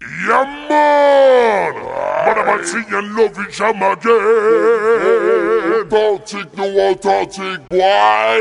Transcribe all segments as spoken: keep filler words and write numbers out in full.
Yeah, man! Man, I'm singing love in jam again. Toxic, no one toxic, boy.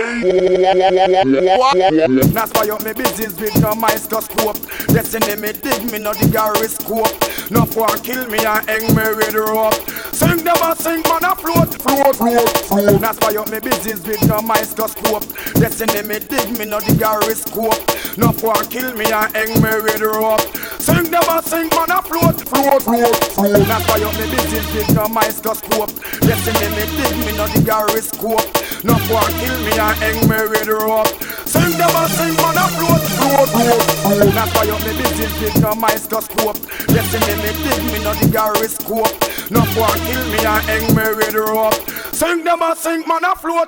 That's why up me business big no microscope. Destiny me dig me no the gyroscope. No one kill me and hang me with rope. Sing them a sing man a float, float, float, float. That's why up me business big no microscope. Destiny me dig me no the gyroscope. No one kill me and hang me with rope. Sing them a sing man a float, float, float, float. That's why up me business big no microscope. Destiny me dig me no the gyroscope. No one kill me and hang me with rope. Sing them a sing man a float, float, float, float. That's why up me business big no microscope. Destiny me dig me no the gyroscope. No one kill me and hang me with rope. Sing them a sing man a float.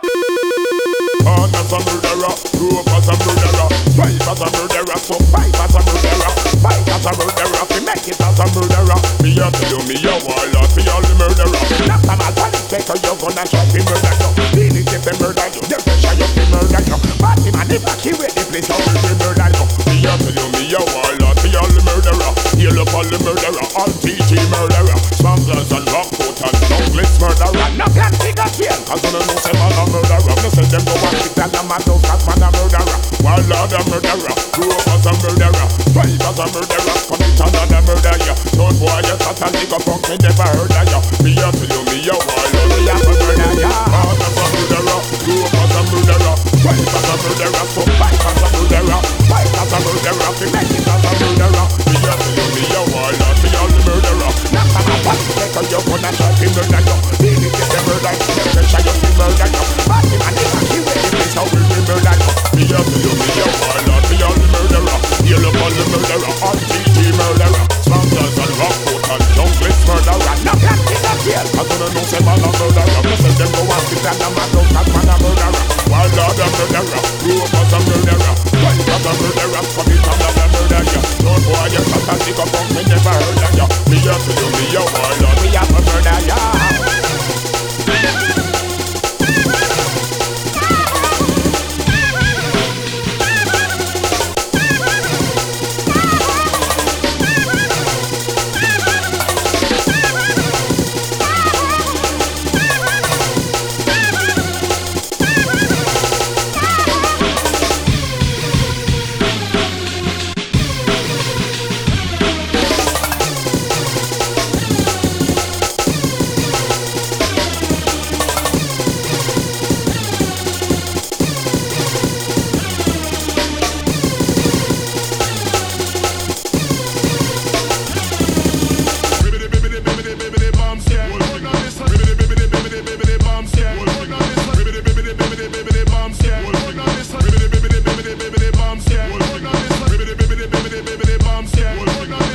Born as a murderer, grew up as a murderer. Fight as a murderer, so fight as a murderer. Fight as a murderer, we make it as a murderer. Me a tell you, me a warlord, me all the murderer. Not a man panic maker, you gonna try to murder you. Feeling if they murder you, they pressure you to murder you. Party man, if I kill it, the place how we murder you. Me a tell you, me a warlord, me all the murderer. Heal up all the murderer, all T G murderer. Smugglers and rockcoat and junglist murderer. No can figure here, cause you know say man a murderer. Me say them go and kick and a man don't cause man a murderer. Warlord a murderer, grew up as a murderer. Fight as a murderer, commit another murder ya. Don't boy you start a lick up punk, me never heard of ya. Me a tell you, me a warlord, me a murderer ya. Born as a murderer, grew up as a murderer. Fight as a murderer, so fight as a murderer. Fight as a murderer, we make it as a murderer. Me a tell you, me a warlord, me a murderer. Not a man panic maker, you gonna try to murder you. Feel it if they murder you, they pressure you to murder you. Party man, if I kill it, the place how we will murder you. Me a tell you, me a warlord, me a murderer. Heal up all the murderer, all T G murderer. Smugglers and rockcoat and junglist murderer. No black in the field, cause you know say man a murderer. Me say them go and sit and a man don't cause man a murderer. Warlord a murderer, grew up as a murderer. Fight as a murderer, commit another murder ya. Don't boy you start a stick up punk, me never heard of ya. Me a tell you, me a warlord, me a murder ya. Bombs, yeah.